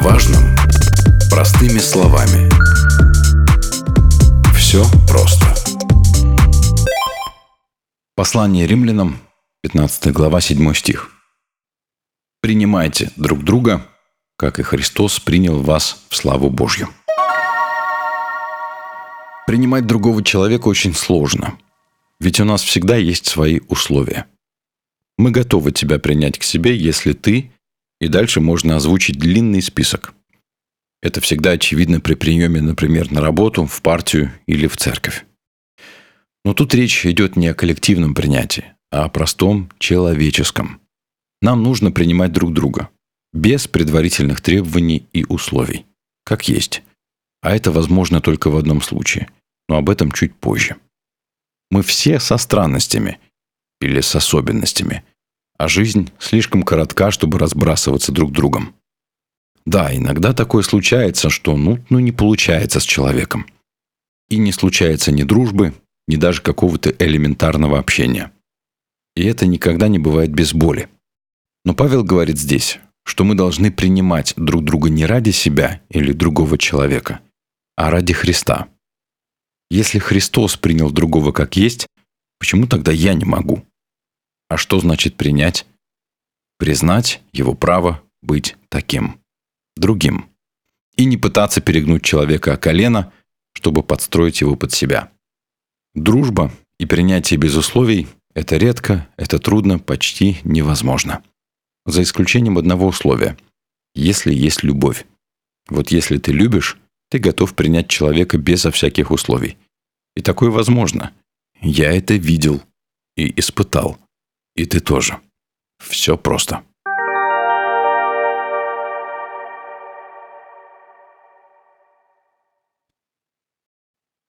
важном простыми словами. Все просто. Послание римлянам, 15 глава, 7 стих. «Принимайте друг друга, как и Христос принял вас в славу Божью». Принимать другого человека очень сложно, ведь у нас всегда есть свои условия. Мы готовы тебя принять к себе, если ты, и дальше можно озвучить длинный список. Это всегда очевидно при приеме, например, на работу, в партию или в церковь. Но тут речь идет не о коллективном принятии, а о простом человеческом. Нам нужно принимать друг друга, без предварительных требований и условий, как есть. А это возможно только в одном случае, но об этом чуть позже. Мы все со странностями или с особенностями, а жизнь слишком коротка, чтобы разбрасываться друг другом. Да, иногда такое случается, что не получается с человеком. И не случается ни дружбы, ни даже какого-то элементарного общения. И это никогда не бывает без боли. Но Павел говорит здесь, что мы должны принимать друг друга не ради себя или другого человека, а ради Христа. Если Христос принял другого как есть, почему тогда я не могу? А что значит принять? Признать его право быть таким, другим. И не пытаться перегнуть человека о колено, чтобы подстроить его под себя. Дружба и принятие без условий – это редко, это трудно, почти невозможно. За исключением одного условия – если есть любовь. Вот если ты любишь, ты готов принять человека безо всяких условий. И такое возможно. Я это видел и испытал. И ты тоже. Все просто.